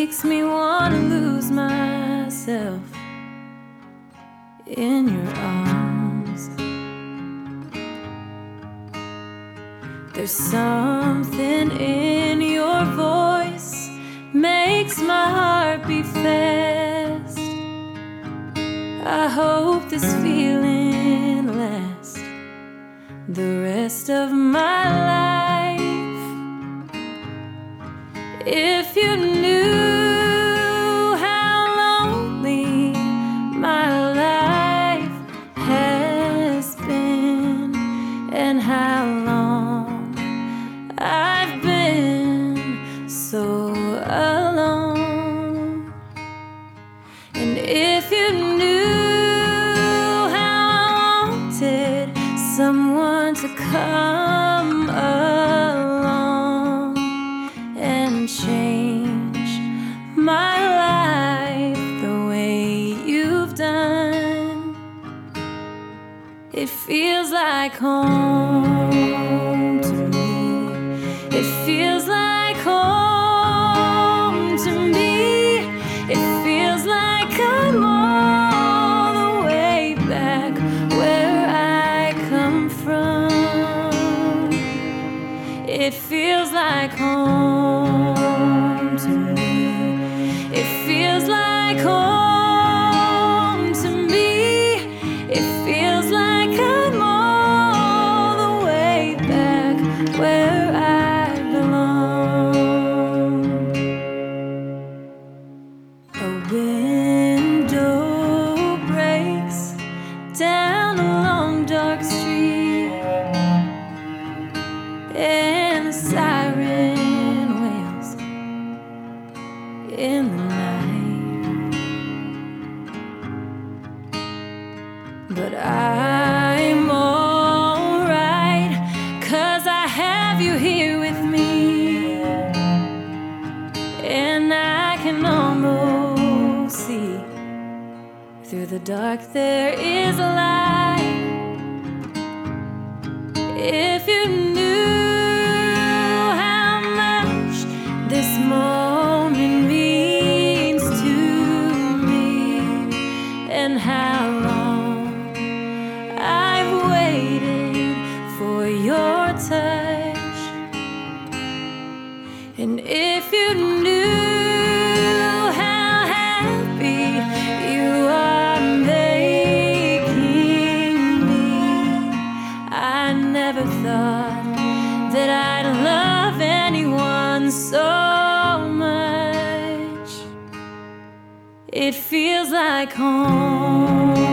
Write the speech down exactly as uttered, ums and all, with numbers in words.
makes me wanna lose myself in your arms. There's something in your voice makes my heart beat fast. I hope this feeling lasts the rest of my life. If you knew how lonely my life has been, and how long I've been so alone, and if you knew how I wanted someone to come along and change my life the way you've done, it feels like home to me. It feels like home to me. It feels like I'm all the way back where I come from. It feels like home to me. It feels like home to me. It feels like I'm all the way back where I belong. A window breaks down a long dark street, and the siren wails in the night. But I'm alright, 'cause I have you here with me, and I can almost see through the dark there is a light. If you knew how much this moment means to me, and how long I've waited for your touch, and if you knew how happy you are making me, I never thought that I'd love anyone so much. It feels like home.